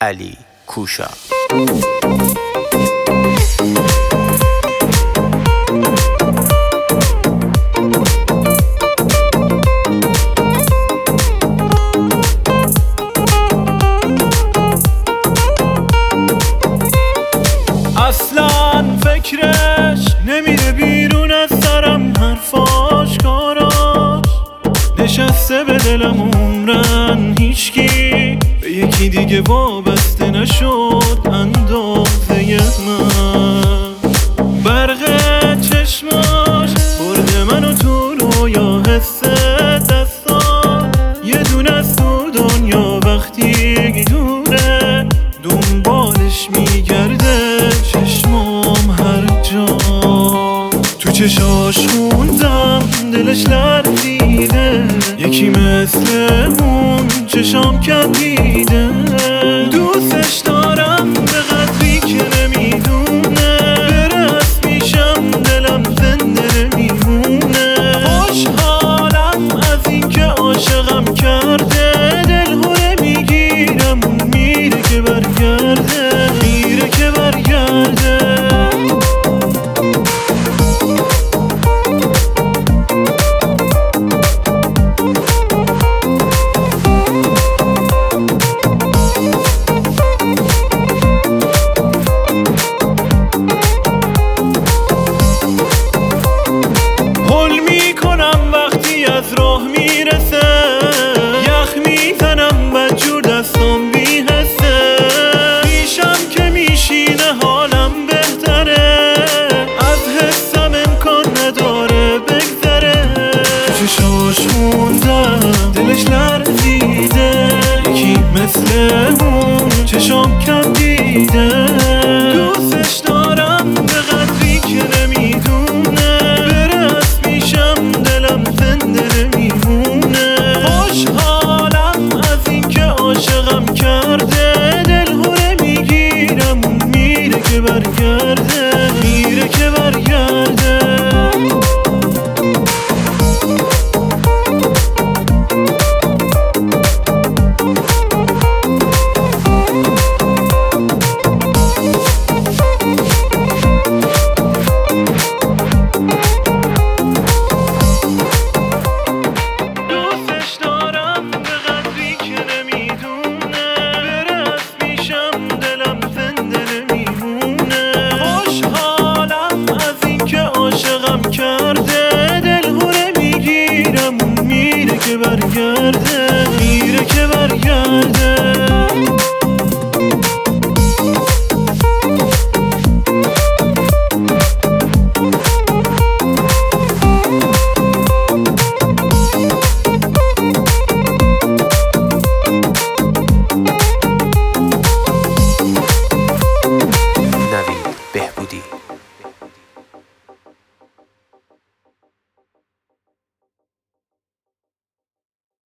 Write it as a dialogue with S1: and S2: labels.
S1: علی کوشا.
S2: اصلا فکرش نمیره بیرون از سرم، حرفاش کاراش نشسته به دلم عمرن. هیچکی به یکی دیگه وابسته نشد اندازه من. برق چشماش برده منو تو رویا، حس دستا یه دونه از تو دنیا. وقتی دوره دنبالش میگرده چشمام هر جا. تو چشاش خوندم دلش لرزیده، یکی مثل اون چشام کندیده. دوستش دارم به قدری که نمیدونه، بره اسمیشم دلم زنده نمیمونه. خوشحالم از این که عاشقم کرده، دلهوره میگیرم اون میره که برگرده، میره که برگرده. از راه میرسه یخ میزنم بدجور دستم بیحسه. پیشم که میشینه حالم بهتره، از حسم امکان نداره بگذره. تو چشاش موندم دلش لرزیده، یکی مثل اون چشام کندیده. دوستش دارم به قدری که نمیدونه، بره اسمیشم دلم زنده نمیمونه. خوشحالم از این که عاشقم کرده، دلهوره میگیرم اون میره که برگرده، میره که برگرده. عاشقم کرده، دلهوره میگیرم اون میره که برگرده.